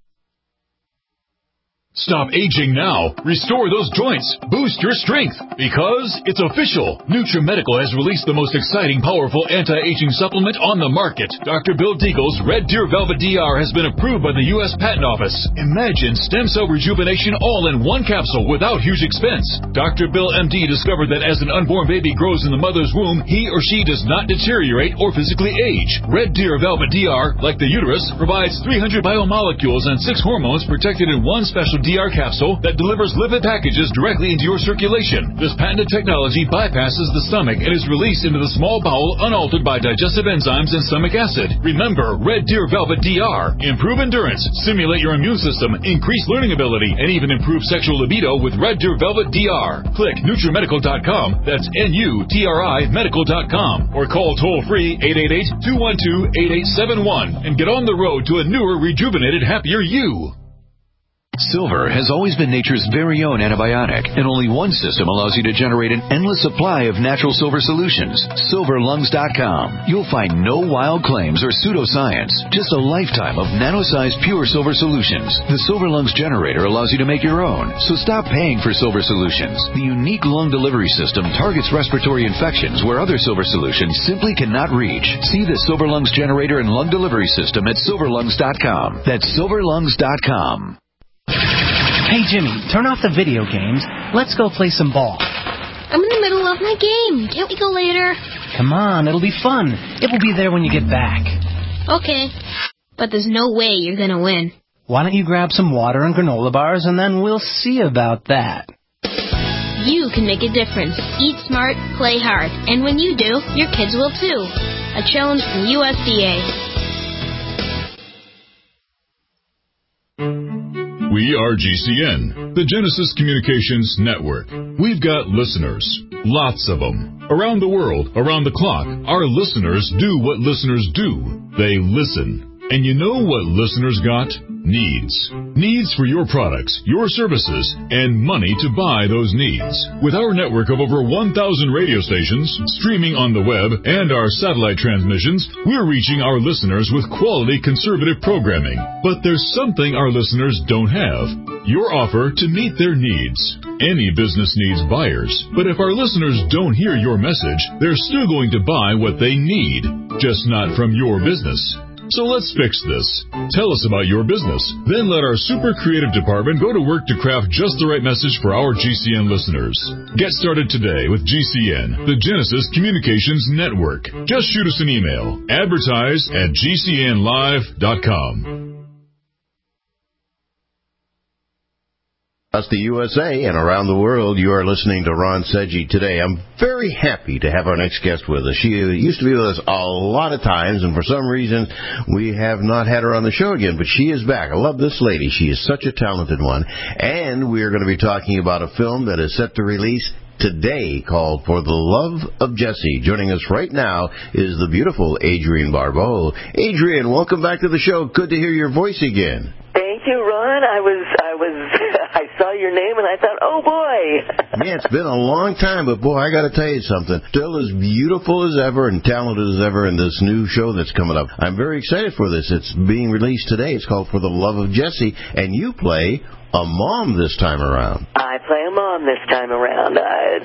Stop aging now. Restore those joints. Boost your strength. Because it's official. NutriMedical has released the most exciting, powerful anti-aging supplement on the market. Dr. Bill Deagle's Red Deer Velvet DR has been approved by the U.S. Patent Office. Imagine stem cell rejuvenation all in one capsule without huge expense. Dr. Bill MD discovered that as an unborn baby grows in the mother's womb, he or she does not deteriorate or physically age. Red Deer Velvet DR, like the uterus, provides 300 biomolecules and 6 hormones protected in one special DR capsule that delivers lipid packages directly into your circulation. This patented technology bypasses the stomach and is released into the small bowel unaltered by digestive enzymes and stomach acid. Remember, Red Deer Velvet DR. Improve endurance, stimulate your immune system, increase learning ability, and even improve sexual libido with Red Deer Velvet DR. Click NutriMedical.com, that's NUTRI Medical.com, or call toll-free 888-212-8871 and get on the road to a newer, rejuvenated, happier you. Silver has always been nature's very own antibiotic, and only one system allows you to generate an endless supply of natural silver solutions. SilverLungs.com. You'll find no wild claims or pseudoscience, just a lifetime of nano-sized pure silver solutions. The Silver Lungs generator allows you to make your own, so stop paying for silver solutions. The unique lung delivery system targets respiratory infections where other silver solutions simply cannot reach. See the Silver Lungs generator and lung delivery system at SilverLungs.com. That's SilverLungs.com. Hey, Jimmy, turn off the video games. Let's go play some ball. I'm in the middle of my game. Can't we go later? Come on, it'll be fun. It will be there when you get back. Okay, but there's no way you're going to win. Why don't you grab some water and granola bars, and then we'll see about that. You can make a difference. Eat smart, play hard. And when you do, your kids will too. A challenge from USDA. We are GCN, the Genesis Communications Network. We've got listeners, lots of them. Around the world, around the clock, our listeners do what listeners do. They listen. And you know what listeners got? Needs. Needs for your products, your services, and money to buy those needs. With our network of over 1,000 radio stations, streaming on the web, and our satellite transmissions, we're reaching our listeners with quality conservative programming. But there's something our listeners don't have. Your offer to meet their needs. Any business needs buyers, but if our listeners don't hear your message, they're still going to buy what they need, just not from your business. So let's fix this. Tell us about your business. Then let our super creative department go to work to craft just the right message for our GCN listeners. Get started today with GCN, the Genesis Communications Network. Just shoot us an email. Advertise@gcnlive.com. Across the USA and around the world, you are listening to Ron Sedgy today. I'm very happy to have our next guest with us. She used to be with us a lot of times, and for some reason, we have not had her on the show again, but she is back. I love this lady. She is such a talented one. And we are going to be talking about a film that is set to release today called For the Love of Jessie. Joining us right now is the beautiful Adrienne Barbeau. Adrienne, welcome back to the show. Good to hear your voice again. Thank you, Ron. I saw your name and I thought, oh boy. Yeah, it's been a long time, but boy, I got to tell you something. Still as beautiful as ever and talented as ever in this new show that's coming up. I'm very excited for this. It's being released today. It's called For the Love of Jessie, and you play a mom this time around. I play a mom this time around.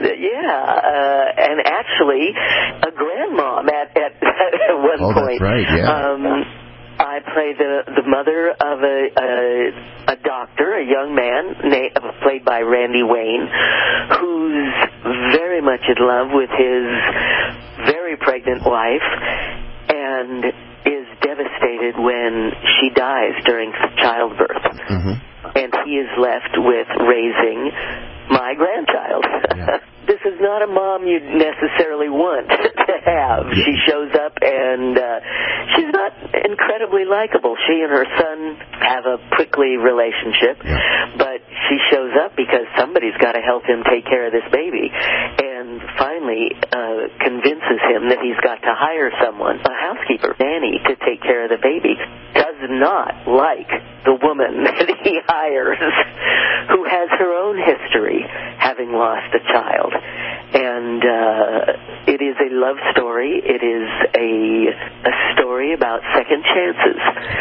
And actually a grandmom at one point. Oh, that's right, yeah. I play the mother of a doctor, a young man played by Randy Wayne, who's very much in love with his very pregnant wife and is devastated when she dies during childbirth. Mm-hmm. And he is left with raising my grandchild. Yeah. This is not a mom you'd necessarily want to have. Yeah. She shows up, and she's not incredibly likable. She and her son have a prickly relationship, but she shows up because somebody's got to help him take care of this baby, and finally convinces him that he's got to hire someone, a housekeeper, nanny, to take care of the baby. Does not like the woman that he hires, who has her own history, having lost a child. And it is a love story. It is a story about second chances,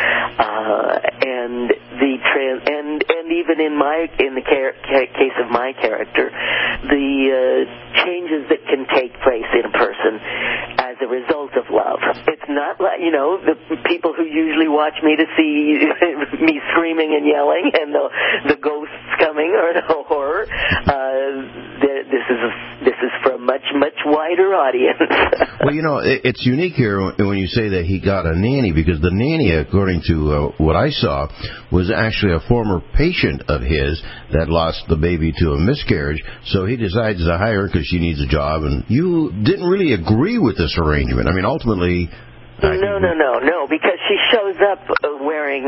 and even in the case of my character, the changes that can take place in a person as a result of love. It's not like, the people who usually watch me to see me screaming and yelling and the ghosts coming or the horror. This is for a much, much wider audience. Well, it's unique here when you say that he got a nanny, because the nanny, according to what I saw, was actually a former patient of his that lost the baby to a miscarriage, so he decides to hire her because she needs a job, and you didn't really agree with this arrangement. I mean, ultimately... No, because she shows up wearing,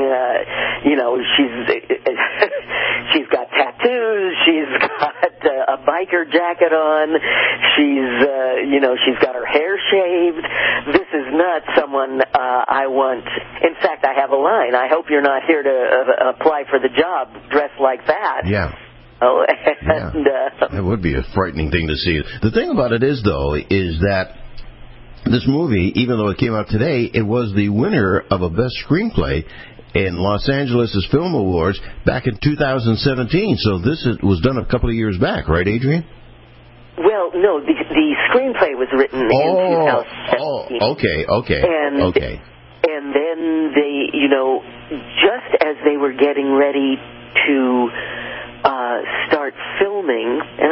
she's got tattoos, she's got a biker jacket on, she's got her hair shaved. This is not someone I want. In fact, I have a line. I hope you're not here to apply for the job dressed like that. Yeah. Oh, and, that would be a frightening thing to see. The thing about it is, though, is that this movie, even though it came out today, it was the winner of a Best Screenplay in Los Angeles' Film Awards back in 2017. So this was done a couple of years back, right, Adrian? Well, no, the screenplay was written in 2017. Okay. And then they, just as they were getting ready to start filming, and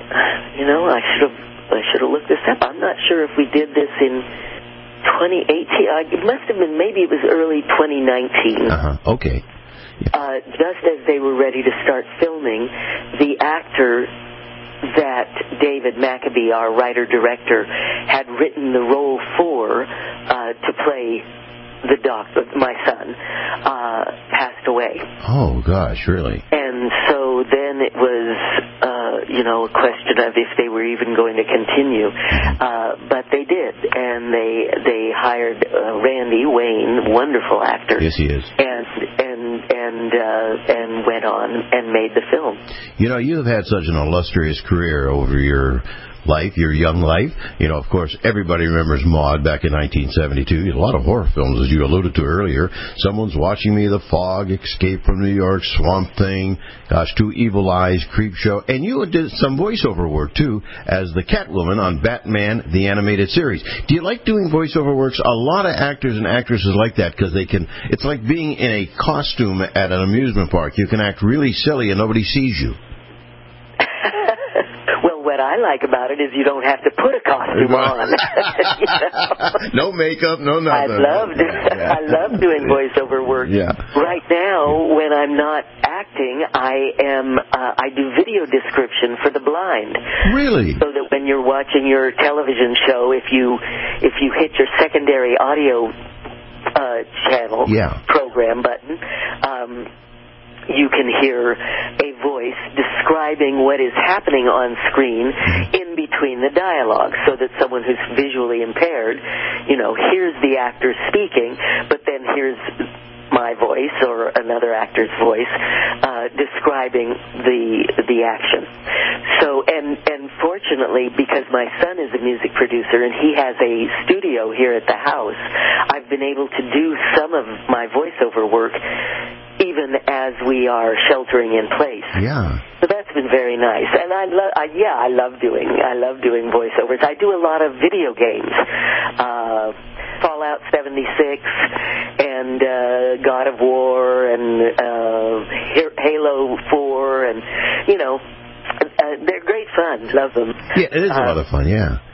I should have looked this up. I'm not sure if we did this in 2018. It must have been, maybe it was early 2019. Okay. Just as they were ready to start filming, the actor that David Maccabee, our writer-director, had written the role for to play the doctor, my son, passed away. Oh, gosh, really? And so then it was, a question of if they were even going to continue. But they did, and they hired Randy Wayne, wonderful actor. Yes, he is. And went on and made the film. You have had such an illustrious career over your life, your young life. Of course, everybody remembers Maude back in 1972. A lot of horror films, as you alluded to earlier. Someone's Watching Me, The Fog, Escape from New York, Swamp Thing, Two Evil Eyes, Creepshow. And you did some voiceover work, too, as the Catwoman on Batman, the Animated Series. Do you like doing voiceover works? A lot of actors and actresses like that because it's like being in a costume at an amusement park. You can act really silly and nobody sees you. What I like about it is you don't have to put a costume on. No makeup, no nothing. I love doing voiceover work. Yeah. Right now, when I'm not acting, I do video description for the blind. Really? So that when you're watching your television show, if you hit your secondary audio channel program button, you can hear a voice describing what is happening on screen in between the dialogue, so that someone who's visually impaired, hears the actor speaking, but then hears my voice or another actor's voice describing the action. So, and fortunately, because my son is a music producer and he has a studio here at the house, I've been able to do some of my voiceover work even as we are sheltering in place. Yeah. So that's been very nice, and I love doing voiceovers. I do a lot of video games, Fallout 76, and God of War, and Halo 4, and they're great fun. Love them. Yeah, it is a lot of fun. Yeah.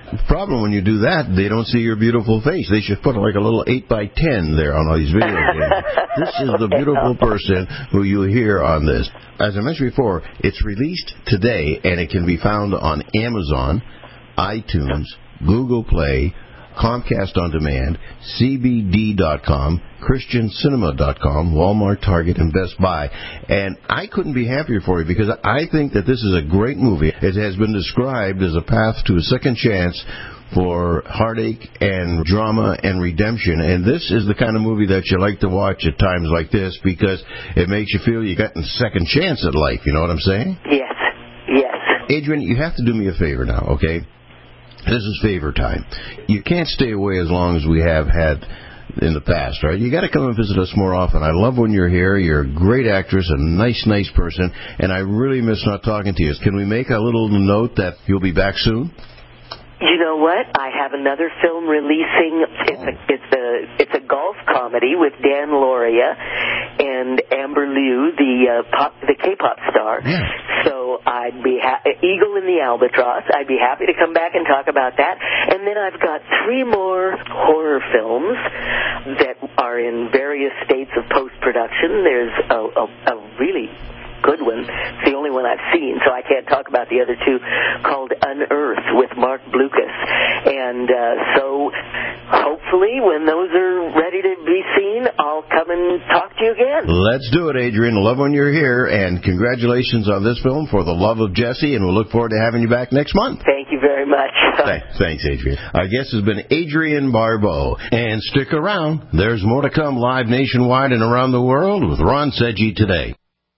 The problem when you do that, they don't see your beautiful face. They should put like a little 8x10 there on all these video games. This is the beautiful person who you hear on this. As I mentioned before, it's released today, and it can be found on Amazon, iTunes, Google Play, Comcast On Demand, CBD.com, ChristianCinema.com, Walmart, Target, and Best Buy. And I couldn't be happier for you because I think that this is a great movie. It has been described as a path to a second chance for heartache and drama and redemption. And this is the kind of movie that you like to watch at times like this because it makes you feel you got a second chance at life. You know what I'm saying? Yes. Yes. Adrian, you have to do me a favor now, okay? This is favor time. You can't stay away as long as we have had in the past, right? You got to come and visit us more often. I love when you're here. You're a great actress, a nice person, and I really miss not talking to you. Can we make a little note that you'll be back soon? You know what? I have another film releasing. It's a golf comedy with Dan Lauria and Amber Liu, the K-pop star. Yeah. So I'd be Eagle in the Albatross. I'd be happy to come back and talk about that. And then I've got 3 more horror films that are in various states of post-production. There's a really good one. It's the only one I've seen, so I can't talk about the other 2, called Unearth with Mark Blucas. And so hopefully when those are ready to be seen, I'll come and talk to you again. Let's do it, Adrian. Love when you're here, and congratulations on this film, For the Love of Jesse, and we'll look forward to having you back next month. Thank you very much. Thanks, Adrian. Our guest has been Adrienne Barbeau. And stick around. There's more to come live nationwide and around the world with Ron Seggi today.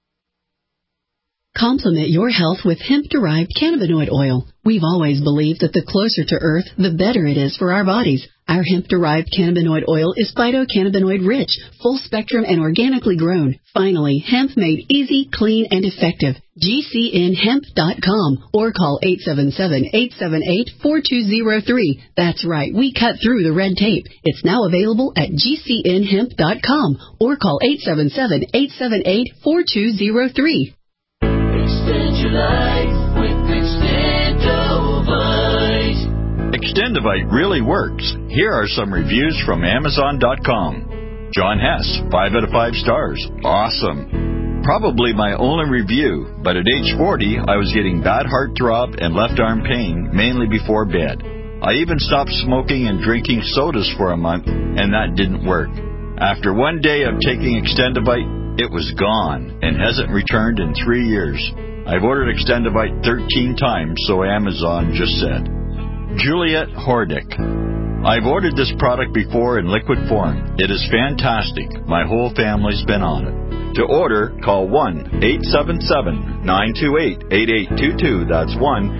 Complement your health with hemp-derived cannabinoid oil. We've always believed that the closer to Earth, the better it is for our bodies. Our hemp-derived cannabinoid oil is phytocannabinoid-rich, full-spectrum, and organically grown. Finally, hemp made easy, clean, and effective. GCNhemp.com or call 877-878-4203. That's right, we cut through the red tape. It's now available at GCNhemp.com or call 877-878-4203. Extend your life with Extendovite. Extendovite really works. Here are some reviews from Amazon.com. John Hess, 5 out of 5 stars. Awesome. Probably my only review, but at age 40, I was getting bad heart throb and left arm pain, mainly before bed. I even stopped smoking and drinking sodas for a month, and that didn't work. After one day of taking Extendovite, it was gone and hasn't returned in 3 years. I've ordered Extendovite 13 times, so Amazon just said. Juliet Hordick. I've ordered this product before in liquid form. It is fantastic. My whole family's been on it. To order, call 1-877-928-8822. That's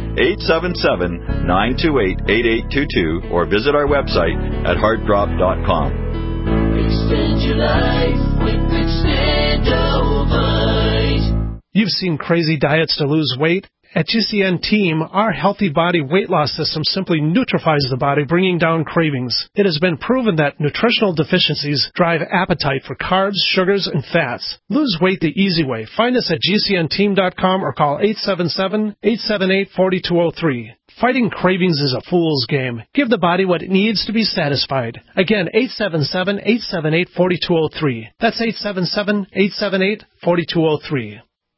1-877-928-8822. Or visit our website at heartdrop.com. Extend your life with Extendovite. You've seen crazy diets to lose weight. At GCN Team, our Healthy Body Weight Loss System simply neutralizes the body, bringing down cravings. It has been proven that nutritional deficiencies drive appetite for carbs, sugars, and fats. Lose weight the easy way. Find us at GCNteam.com or call 877-878-4203. Fighting cravings is a fool's game. Give the body what it needs to be satisfied. Again, 877-878-4203. That's 877-878-4203.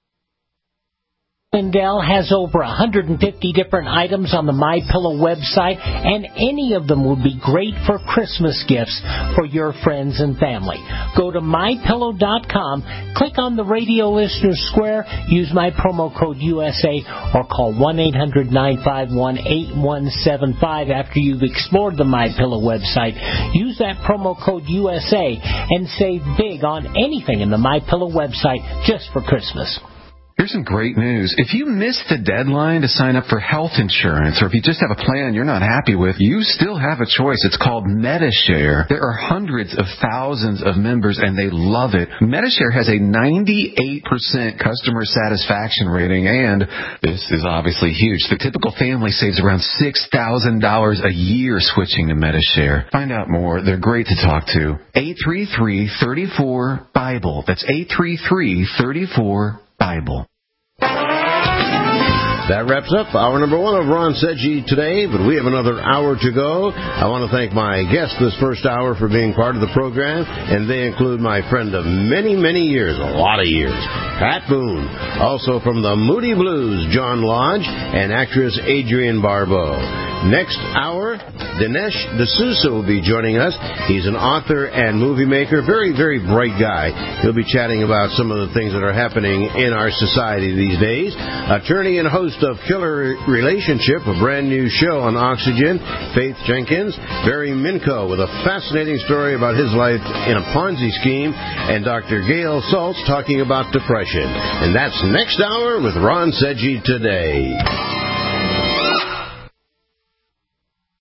Lindell has over 150 different items on the MyPillow website, and any of them would be great for Christmas gifts for your friends and family. Go to MyPillow.com, click on the radio listener square, use my promo code USA, or call 1-800-951-8175 after you've explored the MyPillow website. Use that promo code USA and save big on anything in the MyPillow website just for Christmas. Here's some great news. If you missed the deadline to sign up for health insurance, or if you just have a plan you're not happy with, you still have a choice. It's called Medi-Share. There are hundreds of thousands of members, and they love it. Medi-Share has a 98% customer satisfaction rating, and this is obviously huge. The typical family saves around $6,000 a year switching to Medi-Share. Find out more. They're great to talk to. 833-34-BIBLE. That's 833-34-BIBLE. That wraps up hour number 1 of Ron Seggi Today, but we have another hour to go. I want to thank my guests this first hour for being part of the program, and they include my friend of many, many years, a lot of years, Pat Boone. Also from the Moody Blues, John Lodge, and actress Adrienne Barbeau. Next hour, Dinesh D'Souza will be joining us. He's an author and movie maker, very, very bright guy. He'll be chatting about some of the things that are happening in our society these days. Attorney and host of Killer Relationship, a brand new show on Oxygen, Faith Jenkins. Barry Minko with a fascinating story about his life in a Ponzi scheme. And Dr. Gail Saltz talking about depression. And that's next hour with Ron Seggi Today.